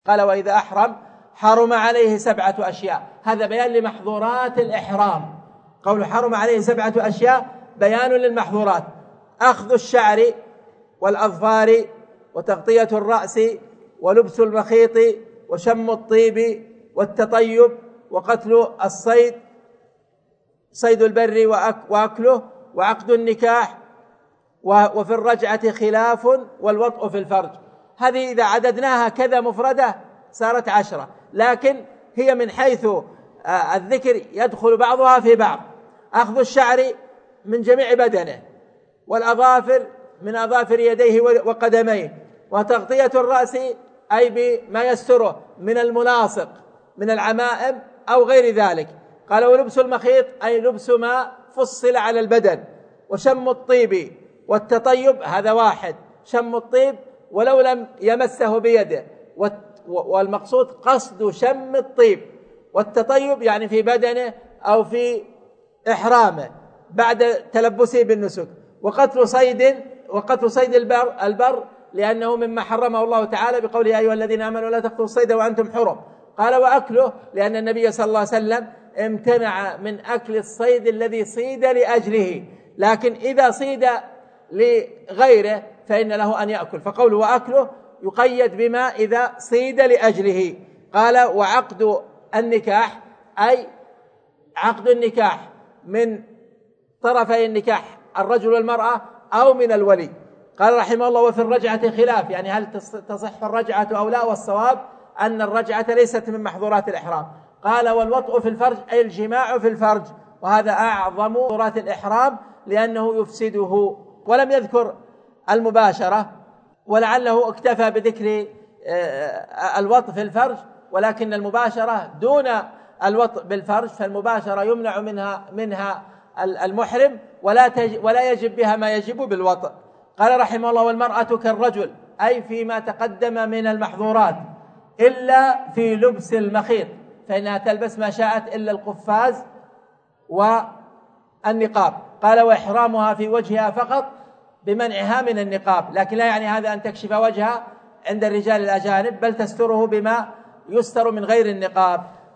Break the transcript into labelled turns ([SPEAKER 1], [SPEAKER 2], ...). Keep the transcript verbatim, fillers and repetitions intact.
[SPEAKER 1] قال وإذا أحرم حرم عليه سبعة أشياء. هذا بيان لمحظورات الإحرام. قول حرم عليه سبعة أشياء بيان للمحظورات: أخذ الشعر والأظفار، وتغطية الرأس، ولبس المخيط، وشم الطيب، والتطيب، وقتل الصيد، صيد البر وأكله، وعقد النكاح، وفي الرجعة خلاف، والوطء في الفرج. هذه إذا عددناها كذا مفردة صارت عشرة، لكن هي من حيث الذكر يدخل بعضها في بعض. أخذ الشعر من جميع بدنه، والأظافر من أظافر يديه وقدميه، وتغطية الرأس أي بما يستره من الملاصق من العمائم أو غير ذلك. قال ولبس المخيط أي لبس ما فصل على البدن، وشم الطيب والتطيب هذا واحد، شم الطيب ولو لم يمسه بيده، والمقصود قصد شم الطيب، والتطيب يعني في بدنه أو في إحرامه بعد تلبسه بالنسك، وقتل صيد وقتل صيد البر, البر لأنه مما حرمه الله تعالى بقوله يا أيها الذين آمنوا لا تقتلوا الصيد وأنتم حرم. قال وأكله لأن النبي صلى الله عليه وسلم امتنع من أكل الصيد الذي صيد لأجله، لكن إذا صيد لغيره فإن له أن يأكل، فقوله وأكله يقيد بما إذا صيد لأجله. قال وعقد النكاح أي عقد النكاح من طرفي النكاح الرجل والمرأة أو من الولي. قال رحمه الله وفي الرجعة خلاف، يعني هل تصح الرجعة أو لا، والصواب أن الرجعة ليست من محظورات الإحرام. قال والوطء في الفرج أي الجماع في الفرج، وهذا أعظم محظورات الإحرام لأنه يفسده، ولم يذكر المباشرة، ولعله اكتفى بذكر الوطء في الفرج، ولكن المباشرة دون الوطء بالفرج، فالمباشرة يمنع منها منها المحرم ولا ولا يجب بها ما يجب بالوطء. قال رحمه الله والمرأة كالرجل أي فيما تقدم من المحظورات إلا في لبس المخيط، فإنها تلبس ما شاءت إلا القفاز والنقاب. قال وإحرامها في وجهها فقط بمنعها من النقاب، لكن لا يعني هذا أن تكشف وجهها عند الرجال الأجانب، بل تستره بما يستر من غير النقاب.